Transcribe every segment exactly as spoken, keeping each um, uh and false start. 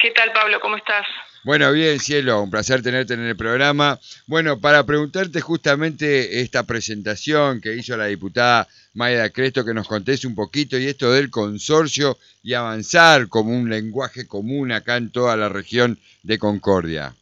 ¿Qué tal, Pablo? ¿Cómo estás? Bueno, bien, Cielo, un placer tenerte en el programa. Bueno, para preguntarte justamente esta presentación que hizo la diputada Mayra Cresto, que nos contés un poquito y esto del consorcio y avanzar como un lenguaje común acá en toda la región de Concordia.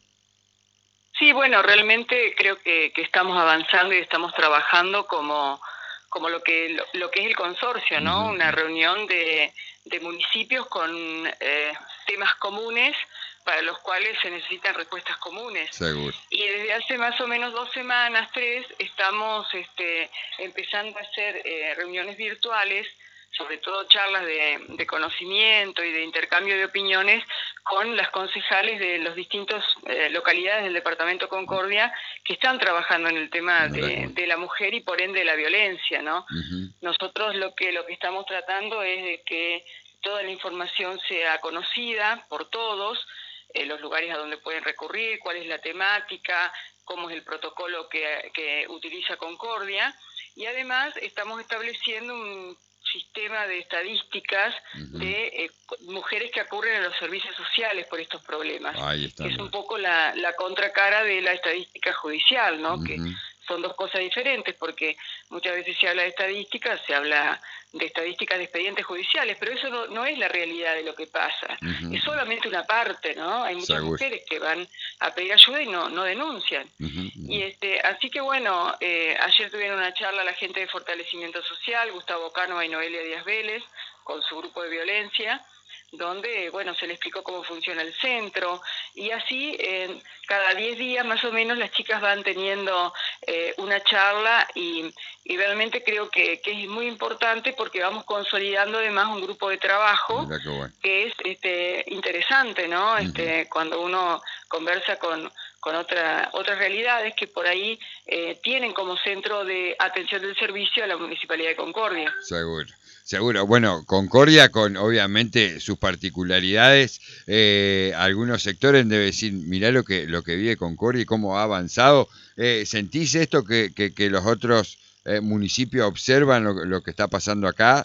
Sí, bueno, realmente creo que, que estamos avanzando y estamos trabajando como, como lo que lo, lo que es el consorcio, ¿no? Uh-huh. Una reunión de, de municipios con eh, temas comunes para los cuales se necesitan respuestas comunes. Seguro. Y desde hace más o menos dos semanas, tres, estamos este, empezando a hacer eh, reuniones virtuales, sobre todo charlas de, de conocimiento y de intercambio de opiniones con las concejales de las distintas eh, localidades del departamento Concordia que están trabajando en el tema de, de la mujer y por ende la violencia, ¿no? Uh-huh. Nosotros lo que, lo que estamos tratando es de que toda la información sea conocida por todos, eh, los lugares a donde pueden recurrir, cuál es la temática, cómo es el protocolo que, que utiliza Concordia, y además estamos estableciendo un sistema de estadísticas uh-huh. de eh, mujeres que ocurren en los servicios sociales por estos problemas. Ahí está, que es un poco la, la contracara de la estadística judicial, ¿no? Uh-huh. Que son dos cosas diferentes, porque muchas veces se habla de estadísticas, se habla de estadísticas de expedientes judiciales, pero eso no, no es la realidad de lo que pasa. Uh-huh. Es solamente una parte, ¿no? Hay muchas Seguro. mujeres que van a pedir ayuda y no, no denuncian. Uh-huh, uh-huh. Y este, así que bueno, eh, ayer tuvieron una charla la gente de Fortalecimiento Social, Gustavo Cánova y Noelia Díaz Vélez, con su grupo de violencia, donde, bueno, se le explicó cómo funciona el centro, y así eh, cada diez días más o menos las chicas van teniendo eh, una charla, y, y realmente creo que, que es muy importante porque vamos consolidando además un grupo de trabajo que, bueno. que es este, interesante, ¿no? Uh-huh. Este, cuando uno conversa con, con otra, otras realidades que por ahí eh, tienen como centro de atención del servicio a la Municipalidad de Concordia. Seguro. Seguro, bueno, Concordia con obviamente sus particularidades, eh, algunos sectores deben decir, mirá lo que lo que vive Concordia y cómo ha avanzado. Eh, ¿Sentís esto que, que, que los otros eh, municipios observan lo, lo que está pasando acá?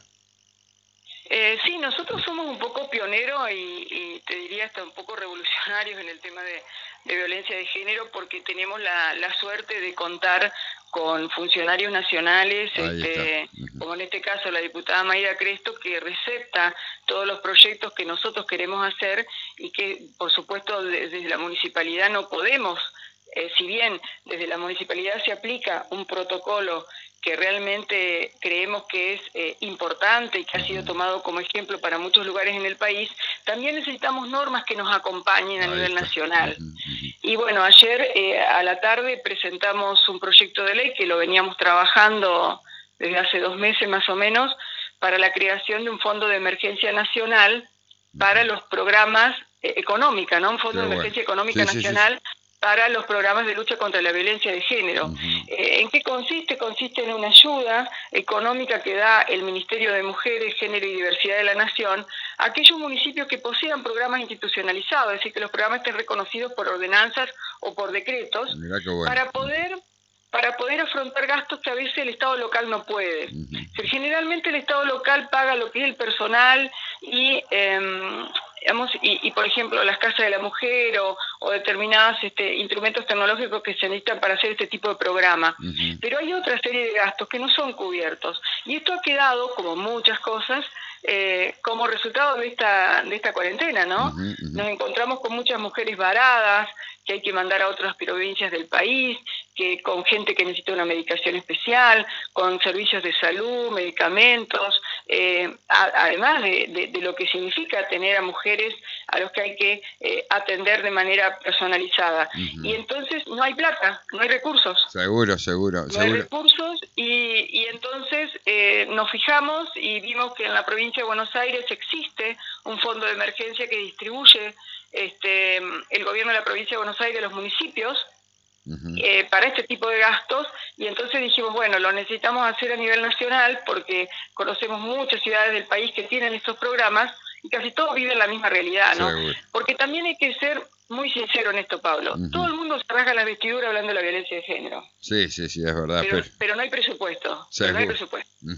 Eh, sí, nosotros somos un poco pioneros y, y te diría hasta un poco revolucionarios en el tema de, de violencia de género, porque tenemos la, la suerte de contar con funcionarios nacionales, este, uh-huh. como en este caso la diputada Mayra Cresto, que recepta todos los proyectos que nosotros queremos hacer y que, por supuesto, desde la municipalidad no podemos, eh, si bien desde la municipalidad se aplica un protocolo que realmente creemos que es eh, importante y que ha sido tomado como ejemplo para muchos lugares en el país, también necesitamos normas que nos acompañen a Ahí nivel está. nacional. Uh-huh, uh-huh. Y bueno, ayer eh, a la tarde presentamos un proyecto de ley que lo veníamos trabajando desde hace dos meses más o menos, para la creación de un fondo de emergencia nacional para los programas eh, económica, ¿no? Un fondo Qué de emergencia bueno. económica Sí, nacional. Sí, sí. Para los programas de lucha contra la violencia de género. Uh-huh. Eh, ¿En qué consiste? Consiste en una ayuda económica que da el Ministerio de Mujeres, Género y Diversidad de la Nación a aquellos municipios que posean programas institucionalizados, es decir, que los programas estén reconocidos por ordenanzas o por decretos, bueno. para poder para poder afrontar gastos que a veces el Estado local no puede. Uh-huh. Generalmente el Estado local paga lo que es el personal y... Eh, Digamos, y, y por ejemplo las casas de la mujer o, o determinados este, instrumentos tecnológicos que se necesitan para hacer este tipo de programa. Uh-huh. Pero hay otra serie de gastos que no son cubiertos. Y esto ha quedado, como muchas cosas, eh, como resultado de esta, de esta cuarentena, ¿no? Uh-huh, uh-huh. Nos encontramos con muchas mujeres varadas, que hay que mandar a otras provincias del país, que con gente que necesita una medicación especial, con servicios de salud, medicamentos, eh, a, además de, de, de lo que significa tener a mujeres a los que hay que eh, atender de manera personalizada. Uh-huh. Y entonces no hay plata, no hay recursos. Seguro, seguro. No seguro. hay recursos y, y entonces eh, nos fijamos y vimos que en la provincia de Buenos Aires existe un fondo de emergencia que distribuye este, el gobierno de la provincia de Buenos Aires a los municipios. Uh-huh. eh, para este tipo de gastos, y entonces dijimos, bueno, lo necesitamos hacer a nivel nacional porque conocemos muchas ciudades del país que tienen estos programas y casi todos viven la misma realidad, ¿no? Seguro. Porque también hay que ser muy sincero en esto, Pablo. Uh-huh. Todo el mundo se rasga la vestidura hablando de la violencia de género. Sí, sí, sí, es verdad. Pero, Pero, pero no hay presupuesto. Pero no hay presupuesto. Uh-huh.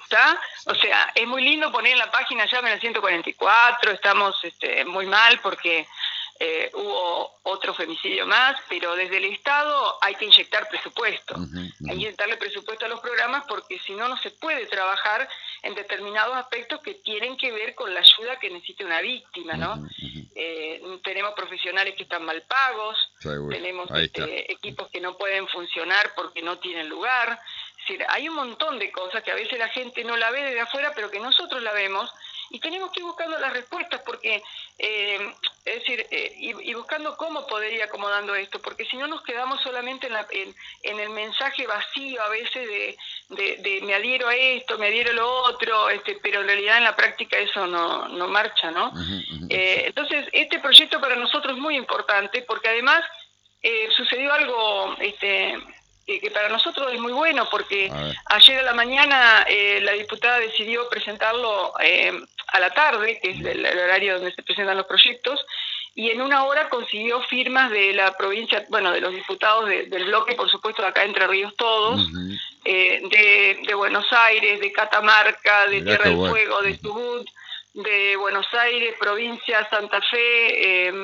¿Está? O sea, es muy lindo poner en la página llamen al ciento cuarenta y cuatro, estamos este, muy mal porque eh, hubo otro femicidio más, pero desde el Estado hay que inyectar presupuesto, uh-huh, uh-huh. hay que inyectarle presupuesto a los programas porque si no, no se puede trabajar en determinados aspectos que tienen que ver con la ayuda que necesita una víctima, ¿no? Uh-huh, uh-huh. Eh, tenemos profesionales que están mal pagos, Seguro. tenemos este, equipos que no pueden funcionar porque no tienen lugar. Es decir, hay un montón de cosas que a veces la gente no la ve desde afuera, pero que nosotros la vemos y tenemos que ir buscando las respuestas porque, eh, es decir, eh, y, y buscando cómo poder ir acomodando esto, porque si no nos quedamos solamente en, la, en, en el mensaje vacío a veces de, de, de me adhiero a esto, me adhiero a lo otro, este, pero en realidad en la práctica eso no, no marcha, ¿no? Uh-huh, uh-huh. Eh, entonces, este proyecto para nosotros es muy importante porque además eh, sucedió algo... este que para nosotros es muy bueno, porque a ayer a la mañana eh, la diputada decidió presentarlo eh, a la tarde, que es el, el horario donde se presentan los proyectos, y en una hora consiguió firmas de la provincia, bueno, de los diputados de, del bloque, por supuesto, de acá Entre Ríos todos, uh-huh. eh, de, de Buenos Aires, de Catamarca, de Mirá Tierra del bueno. Fuego, de Chubut, de Buenos Aires, provincia, Santa Fe, eh,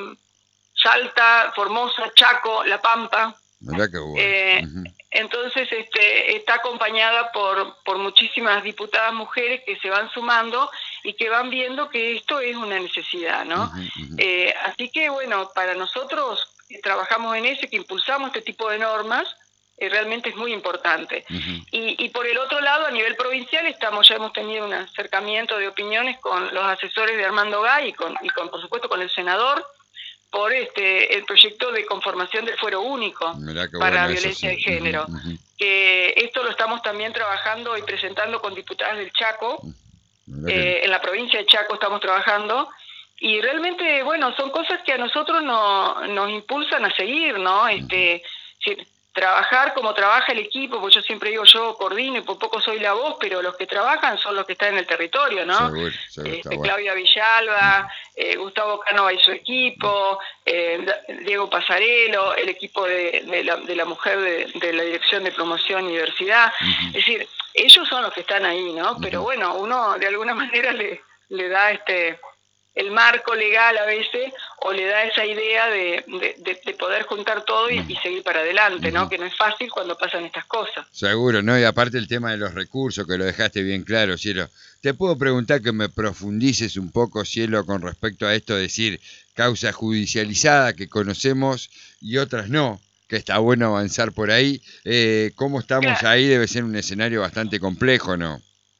Salta, Formosa, Chaco, La Pampa. Mirá qué bueno. Eh, uh-huh. Entonces este, está acompañada por, por muchísimas diputadas mujeres que se van sumando y que van viendo que esto es una necesidad, ¿no? Uh-huh, uh-huh. Eh, así que, bueno, para nosotros que trabajamos en eso, que impulsamos este tipo de normas, eh, realmente es muy importante. Uh-huh. Y, y por el otro lado, a nivel provincial, estamos ya hemos tenido un acercamiento de opiniones con los asesores de Armando Gay y, con, y con, por supuesto, con el senador, por este el proyecto de conformación del fuero único para bueno violencia sí. de género. Uh-huh, uh-huh. Que esto lo estamos también trabajando y presentando con diputadas del Chaco, uh-huh. eh, en la provincia de Chaco estamos trabajando, y realmente, bueno, son cosas que a nosotros no, nos impulsan a seguir, ¿no? Este, uh-huh. Trabajar como trabaja el equipo, porque yo siempre digo, yo coordino y por poco soy la voz, pero los que trabajan son los que están en el territorio, ¿no? Seguro, seguro, este, bueno. Claudia Villalba, eh, Gustavo Cánova y su equipo, eh, Diego Pasarelo, el equipo de, de, la, de la mujer de, de la Dirección de Promoción y Diversidad. Uh-huh. Es decir, ellos son los que están ahí, ¿no? Pero uh-huh. bueno, uno de alguna manera le, le da este... el marco legal a veces, o le da esa idea de, de, de poder juntar todo y, y seguir para adelante, ¿no? Que no es fácil cuando pasan estas cosas. Seguro, ¿no? Y aparte el tema de los recursos, que lo dejaste bien claro, Cielo. Te puedo preguntar que me profundices un poco, Cielo, con respecto a esto de decir causa judicializada que conocemos y otras no, que está bueno avanzar por ahí. Eh, ¿Cómo estamos claro. ahí? Debe ser un escenario bastante complejo, ¿no?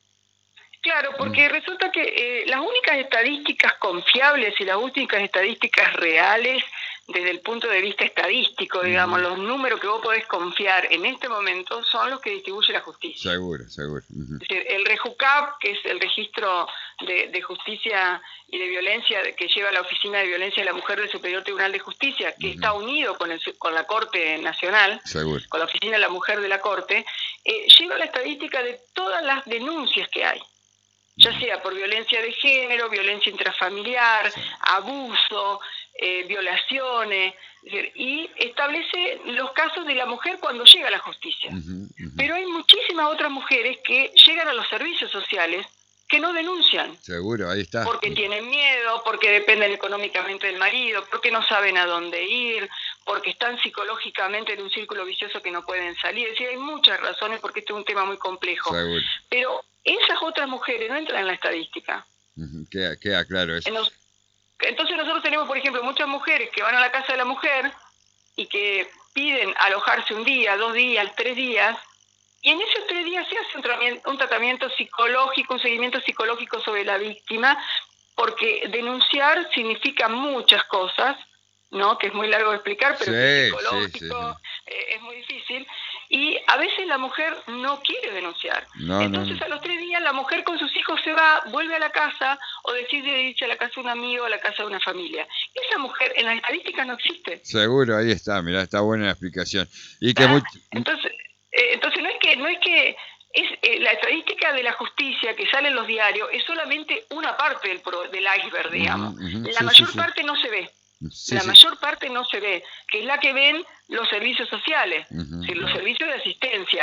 Claro, porque resulta que eh, las únicas estadísticas confiables y las únicas estadísticas reales desde el punto de vista estadístico, digamos, uh-huh. los números que vos podés confiar en este momento son los que distribuye la justicia. Seguro, seguro. Uh-huh. Es decir, el REJUCAP, que es el registro de, de justicia y de violencia que lleva la Oficina de Violencia de la Mujer del Superior Tribunal de Justicia, que uh-huh. está unido con, el, con la Corte Nacional, seguro. Con la Oficina de la Mujer de la Corte, eh, lleva la estadística de todas las denuncias que hay. Ya sea por violencia de género, violencia intrafamiliar, sí. abuso, eh, violaciones, y establece los casos de la mujer cuando llega a la justicia. Uh-huh, uh-huh. Pero hay muchísimas otras mujeres que llegan a los servicios sociales que no denuncian. Seguro, ahí está. Porque tienen miedo, porque dependen económicamente del marido, porque no saben a dónde ir, porque están psicológicamente en un círculo vicioso que no pueden salir. Es decir, hay muchas razones porque este es un tema muy complejo. Seguro. Pero esas otras mujeres no entran en la estadística. Uh-huh. Queda, queda claro eso. Entonces nosotros tenemos, por ejemplo, muchas mujeres que van a la casa de la mujer y que piden alojarse un día, dos días, tres días, y en esos tres días se hace un tratamiento, un tratamiento psicológico, un seguimiento psicológico sobre la víctima, porque denunciar significa muchas cosas, ¿no? Que es muy largo de explicar, pero sí, es psicológico, sí, sí, sí. Eh, es muy difícil. Y a veces la mujer no quiere denunciar. No, Entonces no, no. a los tres días la mujer con sus hijos se va, vuelve a la casa o decide irse a la casa de un amigo o a la casa de una familia. Esa mujer en las estadísticas no existe. Seguro, ahí está, mirá, está buena la explicación. Y que muy... Entonces, eh, entonces no es que no es que es eh, la estadística de la justicia que sale en los diarios es solamente una parte del, pro, del iceberg, digamos. Uh-huh, uh-huh. La sí, mayor sí, sí. parte no se ve. Sí, la sí. mayor parte no se ve, que es la que ven los servicios sociales, uh-huh, ¿sí? los uh-huh. servicios de asistencia,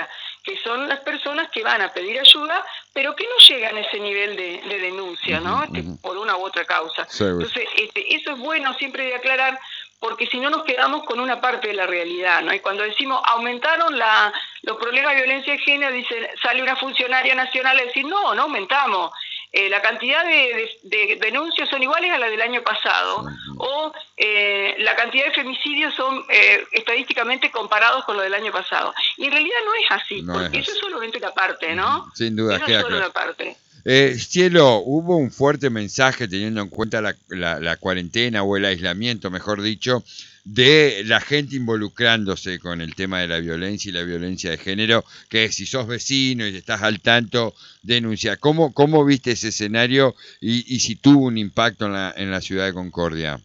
que son las personas que van a pedir ayuda, pero que no llegan a ese nivel de, de denuncia, ¿no? Uh-huh, este, uh-huh. Por una u otra causa. Seguro. Entonces, este, eso es bueno siempre de aclarar, porque si no nos quedamos con una parte de la realidad, ¿no? Y cuando decimos aumentaron la, los problemas de violencia de género, dice, sale una funcionaria nacional a decir, no, no aumentamos. Eh, la cantidad de, de, de denuncias son iguales a la del año pasado, sí. o eh, la cantidad de femicidios son eh, estadísticamente comparados con lo del año pasado. Y en realidad no es así, no porque es eso así. es solamente una parte, ¿no? Sin duda, eso queda es solo claro. una parte. Eh, Cielo, hubo un fuerte mensaje teniendo en cuenta la, la, la cuarentena o el aislamiento, mejor dicho, de la gente involucrándose con el tema de la violencia y la violencia de género, que si sos vecino y estás al tanto, denuncia. ¿Cómo, cómo viste ese escenario y, y si tuvo un impacto en la, en la ciudad de Concordia?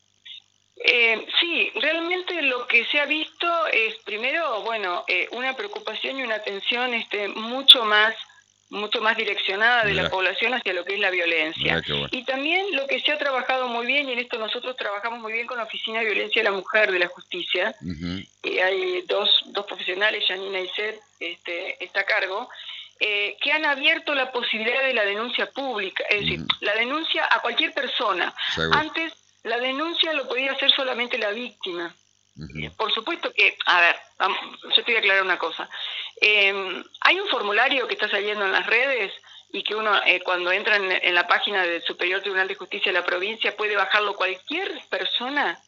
Eh, sí, realmente lo que se ha visto es, primero, bueno, eh, una preocupación y una atención este, mucho más mucho más direccionada de Mirá. la población hacia lo que es la violencia. Bueno. Y también lo que se ha trabajado muy bien, y en esto nosotros trabajamos muy bien con la Oficina de Violencia de la Mujer de la Justicia, uh-huh. y hay dos, dos profesionales, Janina y Seth, este, está a cargo, eh, que han abierto la posibilidad de la denuncia pública, es decir, uh-huh. la denuncia a cualquier persona. Seguro. Antes la denuncia lo podía hacer solamente la víctima. Uh-huh. Por supuesto que, a ver, vamos, yo te voy a aclarar una cosa. Eh, hay un formulario que está saliendo en las redes y que uno eh, cuando entra en, en la página del Superior Tribunal de Justicia de la provincia puede bajarlo cualquier persona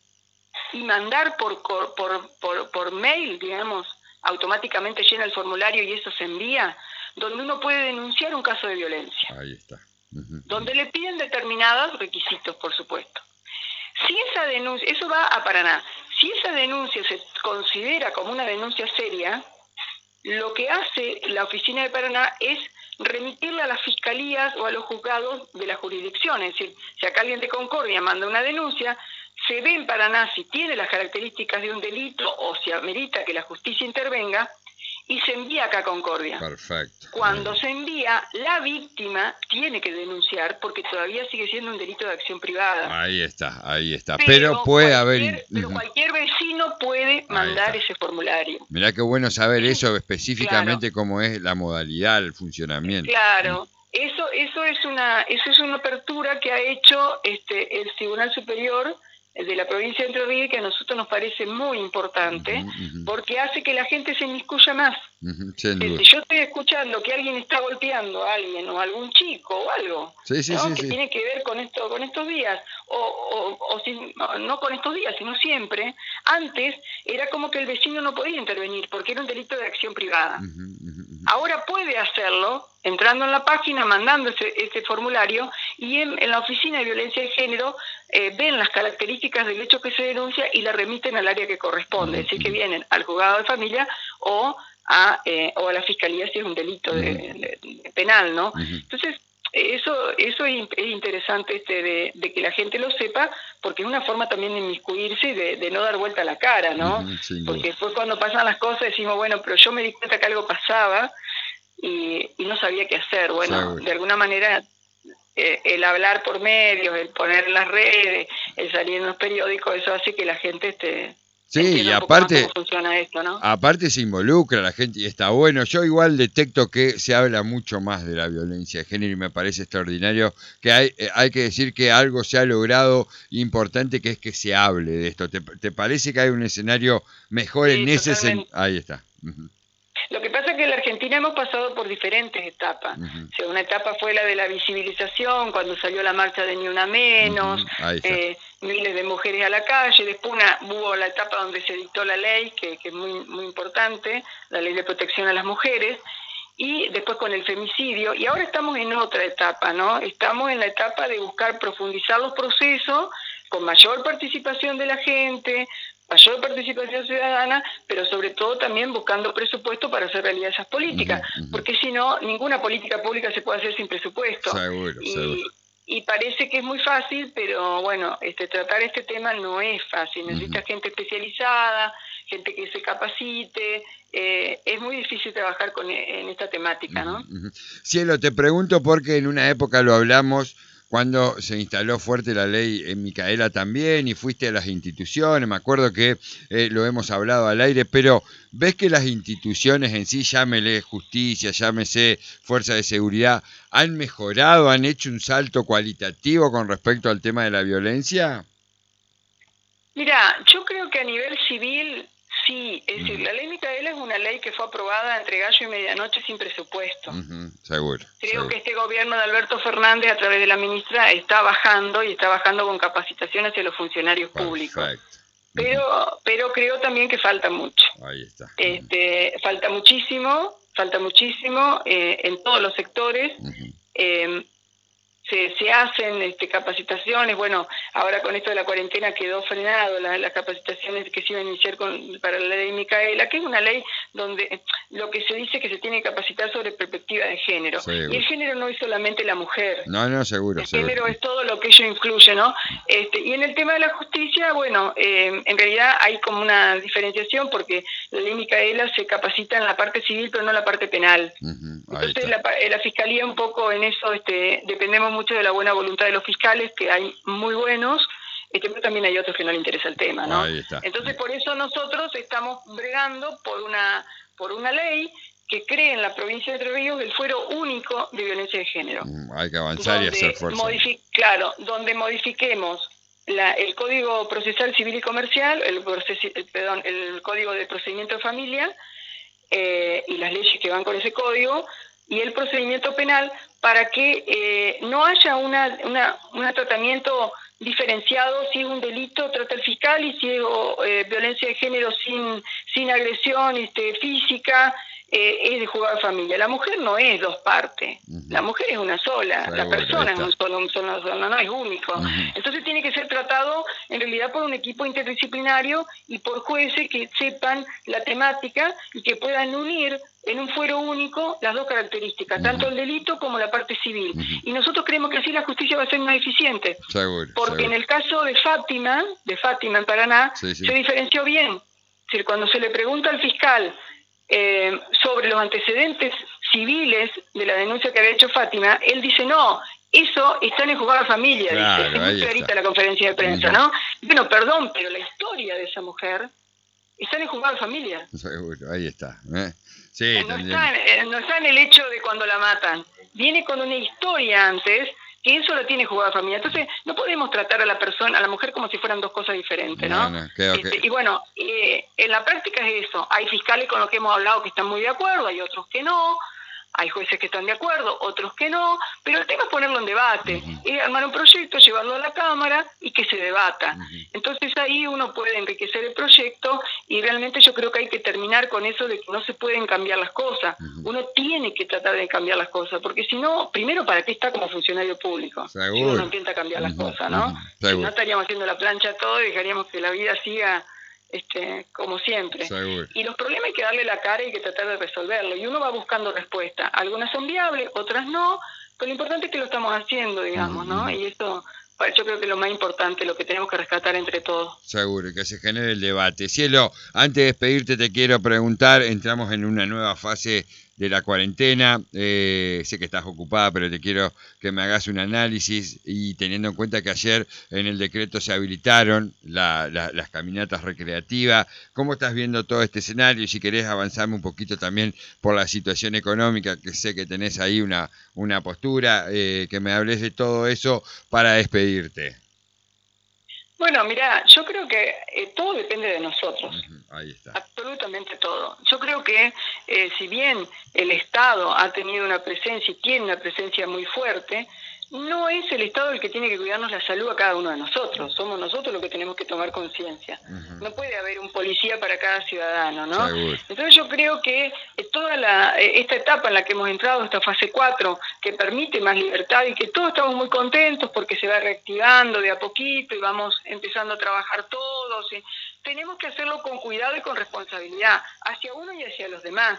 y mandar por, por, por, por mail, digamos, automáticamente llena el formulario y eso se envía, donde uno puede denunciar un caso de violencia. Ahí está. Uh-huh. Donde le piden determinados requisitos, por supuesto. Si esa denuncia, eso va a Paraná, si esa denuncia se considera como una denuncia seria, lo que hace la oficina de Paraná es remitirla a las fiscalías o a los juzgados de la jurisdicción. Es decir, si acá alguien de Concordia manda una denuncia, se ve en Paraná si tiene las características de un delito o si amerita que la justicia intervenga, y se envía acá a Concordia. Perfecto. Cuando se envía, la víctima tiene que denunciar porque todavía sigue siendo un delito de acción privada. Ahí está, ahí está. Pero, pero puede cualquier, haber... Pero cualquier vecino puede mandar ese formulario. Mirá qué bueno saber eso específicamente, claro. Cómo es la modalidad, el funcionamiento. Claro. Eso, eso es una, eso es una apertura que ha hecho este el Tribunal Superior de la provincia de Entre Ríos, que a nosotros nos parece muy importante, uh-huh, uh-huh. porque hace que la gente se inmiscuya más. Uh-huh, si yo estoy escuchando que alguien está golpeando a alguien, o algún chico, o algo, sí, sí, ¿no? sí, que sí. tiene que ver con esto, con estos días, o, o, o si, no con estos días, sino siempre, antes era como que el vecino no podía intervenir, porque era un delito de acción privada. Uh-huh, uh-huh. Ahora puede hacerlo entrando en la página, mandando ese, ese formulario, y en, en la Oficina de Violencia de Género eh, ven las características del hecho que se denuncia y la remiten al área que corresponde, es decir, que vienen al juzgado de familia o a, eh, o a la fiscalía si es un delito de, de, de penal, ¿no? Entonces, eso eso es interesante este de, de que la gente lo sepa, porque es una forma también de inmiscuirse y de, de no dar vuelta a la cara, ¿no? Uh-huh, porque después cuando pasan las cosas decimos, bueno, pero yo me di cuenta que algo pasaba y, y no sabía qué hacer. Bueno, Seguro. De alguna manera eh, el hablar por medios, el poner en las redes, el salir en los periódicos, eso hace que la gente esté... Sí, y aparte, cómo funciona esto, ¿no? aparte se involucra la gente y está bueno. Yo igual detecto que se habla mucho más de la violencia de género y me parece extraordinario que hay, hay que decir que algo se ha logrado importante, que es que se hable de esto. ¿Te, te parece que hay un escenario mejor sí, en ese sentido? Ahí está. Uh-huh. Lo que pasa es que en la Argentina hemos pasado por diferentes etapas. Uh-huh. O sea, una etapa fue la de la visibilización, cuando salió la marcha de Ni Una Menos, uh-huh. eh, miles de mujeres a la calle. Después una, hubo la etapa donde se dictó la ley, que, que es muy, muy importante, la ley de protección a las mujeres, y después con el femicidio. Y ahora estamos en otra etapa, ¿no? Estamos en la etapa de buscar profundizar los procesos con mayor participación de la gente, mayor participación ciudadana, pero sobre todo también buscando presupuesto para hacer realidad esas políticas, uh-huh, uh-huh. porque si no, ninguna política pública se puede hacer sin presupuesto. Seguro, y, seguro. y parece que es muy fácil, pero bueno, este tratar este tema no es fácil, necesita uh-huh. gente especializada, gente que se capacite, eh, es muy difícil trabajar con en esta temática, ¿no? Uh-huh. Cielo, te pregunto porque en una época lo hablamos cuando se instaló fuerte la ley en Micaela también y fuiste a las instituciones, me acuerdo que eh, lo hemos hablado al aire, pero ¿ves que las instituciones en sí, llámele justicia, llámese fuerza de seguridad, han mejorado, han hecho un salto cualitativo con respecto al tema de la violencia? Mira, yo creo que a nivel civil sí, es decir, la ley Micaela es una ley que fue aprobada entre gallo y medianoche sin presupuesto. Uh-huh, seguro. Creo seguro. que este gobierno de Alberto Fernández, a través de la ministra, está bajando y está bajando con capacitación hacia los funcionarios Perfecto. públicos. Uh-huh. Pero, pero creo también que falta mucho. Ahí está. Este, falta muchísimo, falta muchísimo eh, en todos los sectores. Uh-huh. Eh, Se, se hacen este, capacitaciones, bueno, ahora con esto de la cuarentena quedó frenado la, las capacitaciones que se iban a iniciar con, para la ley Micaela, que es una ley donde lo que se dice que se tiene que capacitar sobre perspectiva de género. Seguro. Y el género no es solamente la mujer. No, no, seguro. El seguro. género es todo lo que ello incluye, ¿no? Este, y en el tema de la justicia, bueno, eh, en realidad hay como una diferenciación porque la ley Micaela se capacita en la parte civil, pero no en la parte penal. Uh-huh. Entonces la, la Fiscalía un poco en eso, este, dependemos mucho de la buena voluntad de los fiscales, que hay muy buenos, este, pero también hay otros que no les interesa el tema, ¿no? Ahí está. Entonces por eso nosotros estamos bregando por una, por una ley que cree en la provincia de Entre Ríos el fuero único de violencia de género. Mm, hay que avanzar y hacer fuerza. Modifi- claro, donde modifiquemos la, el Código Procesal Civil y Comercial, el, proces- el, perdón, el Código de Procedimiento de Familia eh, y las leyes que van con ese código, y el procedimiento penal, para que eh, no haya una, una, un tratamiento diferenciado si es un delito trata el fiscal y si es eh, violencia de género sin, sin agresión este, física, eh, es de juzgado de familia. La mujer no es dos partes, uh-huh. La mujer es una sola, seguro, la persona es un solo, un solo, no, no es único. Uh-huh. Entonces tiene que ser tratado en realidad por un equipo interdisciplinario y por jueces que sepan la temática y que puedan unir en un fuero único las dos características, uh-huh. Tanto el delito como la parte civil. Uh-huh. Y nosotros creemos que así la justicia va a ser más eficiente. Seguro, porque seguro. En el caso de Fátima, de Fátima en Paraná, sí, sí. Se diferenció bien. Es decir, cuando se le pregunta al fiscal eh, sobre los antecedentes civiles de la denuncia que había hecho Fátima, él dice no, eso está en el juzgado de familia, claro, dice, es muy clarita la conferencia de prensa, uh-huh. ¿No? Bueno, perdón, pero la historia de esa mujer está en el juzgado de familia. Seguro, ahí está. ¿eh? Sí, no, está en, no está en el hecho de cuando la matan. Viene con una historia antes, que eso lo tiene juzgado de familia. Entonces, no podemos tratar a la persona, a la mujer, como si fueran dos cosas diferentes, ¿no? no, no creo este, que... Y bueno, eh, en la práctica es eso. Hay fiscales con los que hemos hablado que están muy de acuerdo, hay otros que no. Hay jueces que están de acuerdo, otros que no, pero el tema es ponerlo en debate, uh-huh. Es armar un proyecto, llevarlo a la Cámara y que se debata. Uh-huh. Entonces ahí uno puede enriquecer el proyecto y realmente yo creo que hay que terminar con eso de que no se pueden cambiar las cosas. Uh-huh. Uno tiene que tratar de cambiar las cosas, porque si no, primero, ¿para qué está como funcionario público? Seguro. Si uno no intenta cambiar uh-huh. las cosas, ¿no? Uh-huh. Si no estaríamos haciendo la plancha todo y dejaríamos que la vida siga... Este, como siempre. Seguro. Y los problemas hay que darle la cara y hay que tratar de resolverlo. Y uno va buscando respuestas. Algunas son viables, otras no, pero lo importante es que lo estamos haciendo, digamos, ¿no? Mm. Y esto, yo creo que es lo más importante, lo que tenemos que rescatar entre todos. Seguro, que se genere el debate. Cielo, antes de despedirte te quiero preguntar, entramos en una nueva fase de la cuarentena, eh, sé que estás ocupada, pero te quiero que me hagas un análisis y teniendo en cuenta que ayer en el decreto se habilitaron la, la, las caminatas recreativas, ¿cómo estás viendo todo este escenario? Y si querés avanzarme un poquito también por la situación económica, que sé que tenés ahí una, una postura, eh, que me hables de todo eso para despedirte. Bueno, mira, yo creo que eh, todo depende de nosotros. Uh-huh, ahí está. Absolutamente todo. Yo creo que eh, si bien el Estado ha tenido una presencia y tiene una presencia muy fuerte, no es el Estado el que tiene que cuidarnos la salud a cada uno de nosotros. Somos nosotros los que tenemos que tomar conciencia. Uh-huh. No puede haber un policía para cada ciudadano, ¿no? Seguro. Entonces yo creo que toda la, esta etapa en la que hemos entrado, esta fase cuatro, que permite más libertad y que todos estamos muy contentos porque se va reactivando de a poquito y vamos empezando a trabajar todos. Y tenemos que hacerlo con cuidado y con responsabilidad, hacia uno y hacia los demás.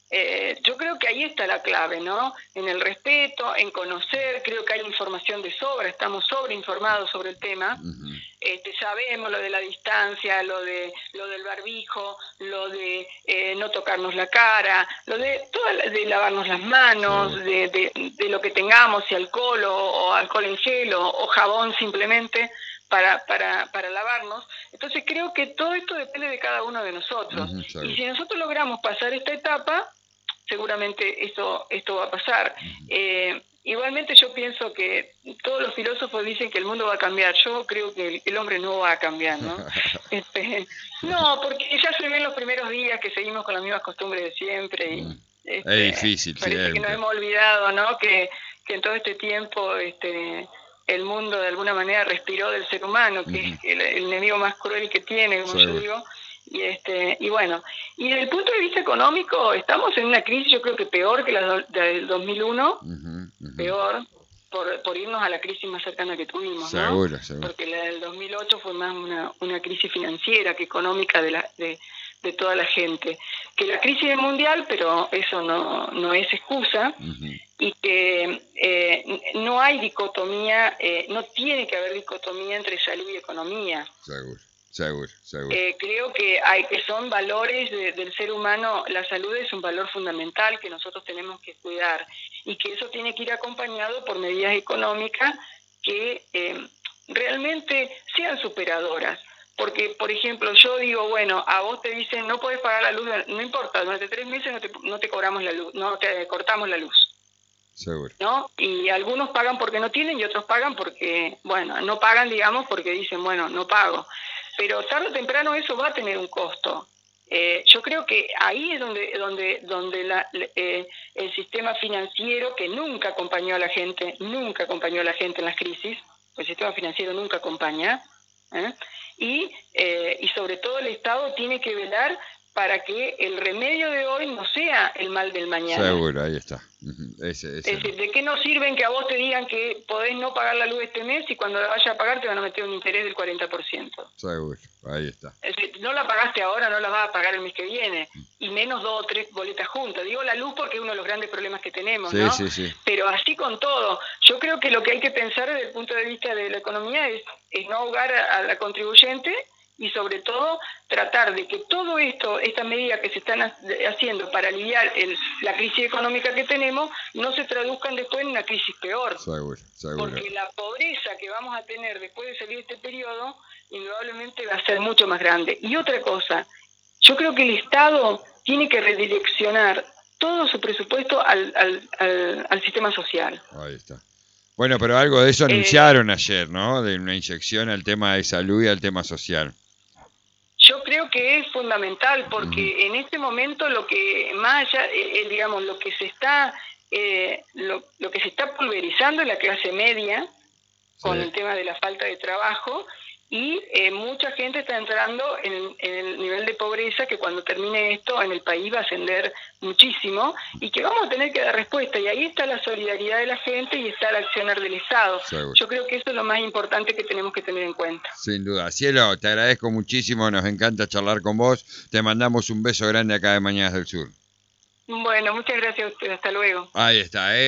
Eh, yo creo que ahí está la clave, ¿no? En el respeto, en conocer, creo que hay información de sobra, estamos sobreinformados sobre el tema. Uh-huh. Este, sabemos lo de la distancia, lo de lo del barbijo, lo de eh, no tocarnos la cara, lo de toda la, de lavarnos las manos, sí. de, de, de lo que tengamos, si alcohol o, o alcohol en gel o, o jabón simplemente para, para, para lavarnos. Entonces creo que todo esto depende de cada uno de nosotros. Uh-huh, y si nosotros logramos pasar esta etapa, seguramente esto, esto va a pasar. Uh-huh. Eh, igualmente yo pienso que todos los filósofos dicen que el mundo va a cambiar. Yo creo que el, el hombre no va a cambiar, ¿no? este, no, porque ya se ven los primeros días que seguimos con las mismas costumbres de siempre. Y, uh-huh. este, es difícil, parece siempre. que nos hemos olvidado, ¿no? Que, que en todo este tiempo este, el mundo de alguna manera respiró del ser humano, que uh-huh. es el, el enemigo más cruel que tiene, como Seguro. yo digo. Y este y bueno, y desde el punto de vista económico estamos en una crisis, yo creo que peor que la del dos mil uno, uh-huh, uh-huh. peor por, por irnos a la crisis más cercana que tuvimos, seguro, ¿no? Seguro. Porque la del dos mil ocho fue más una, una crisis financiera que económica de la de, de toda la gente. Que la crisis es mundial, pero eso no, no es excusa, uh-huh. y que eh, no hay dicotomía, eh, no tiene que haber dicotomía entre salud y economía. Seguro. Seguro, seguro. Eh, creo que hay que son valores de, del ser humano. La salud es un valor fundamental que nosotros tenemos que cuidar y que eso tiene que ir acompañado por medidas económicas que eh, realmente sean superadoras. Porque, por ejemplo, yo digo, bueno, a vos te dicen no podés pagar la luz, no importa, durante tres meses no te, no te cobramos la luz, no te cortamos la luz. Seguro. ¿No? Y algunos pagan porque no tienen y otros pagan porque, bueno, no pagan, digamos, porque dicen, bueno, no pago. Pero tarde o temprano eso va a tener un costo. Eh, yo creo que ahí es donde donde donde la, eh, el sistema financiero, que nunca acompañó a la gente, nunca acompañó a la gente en las crisis, el sistema financiero nunca acompaña, ¿eh? y, eh, y sobre todo el Estado tiene que velar para que el remedio de hoy no sea el mal del mañana. Seguro, ahí está. Ese, ese es decir, ¿de qué nos sirven que a vos te digan que podés no pagar la luz este mes y cuando la vayas a pagar te van a meter un interés del cuarenta por ciento? Seguro, ahí está. Es decir, no la pagaste ahora, no la vas a pagar el mes que viene, y menos dos o tres boletas juntas. Digo la luz porque es uno de los grandes problemas que tenemos, sí, ¿no? Sí, sí. Pero así con todo, yo creo que lo que hay que pensar desde el punto de vista de la economía es, es no ahogar a, a la contribuyente, y sobre todo tratar de que todo esto, estas medidas que se están haciendo para aliviar el, la crisis económica que tenemos, no se traduzcan después en una crisis peor. Seguro, seguro. Porque la pobreza que vamos a tener después de salir de este periodo, indudablemente va a ser mucho más grande. Y otra cosa, yo creo que el Estado tiene que redireccionar todo su presupuesto al, al, al, al sistema social. Ahí está. Bueno, pero algo de eso anunciaron eh, ayer, ¿no? De una inyección al tema de salud y al tema social. Yo creo que es fundamental porque uh-huh. en este momento lo que más allá, eh, digamos, lo que se está, eh, lo, lo que se está pulverizando es la clase media, sí. con el tema de la falta de trabajo, y eh, mucha gente está entrando en, en el nivel de pobreza que cuando termine esto en el país va a ascender muchísimo y que vamos a tener que dar respuesta, y ahí está la solidaridad de la gente y está el accionar del Estado. Seguro. Yo creo que eso es lo más importante que tenemos que tener en cuenta. Sin duda. Cielo, te agradezco muchísimo, nos encanta charlar con vos, te mandamos un beso grande acá de Mañanas del Sur. Bueno, muchas gracias a ustedes, hasta luego. Ahí está, ¿eh?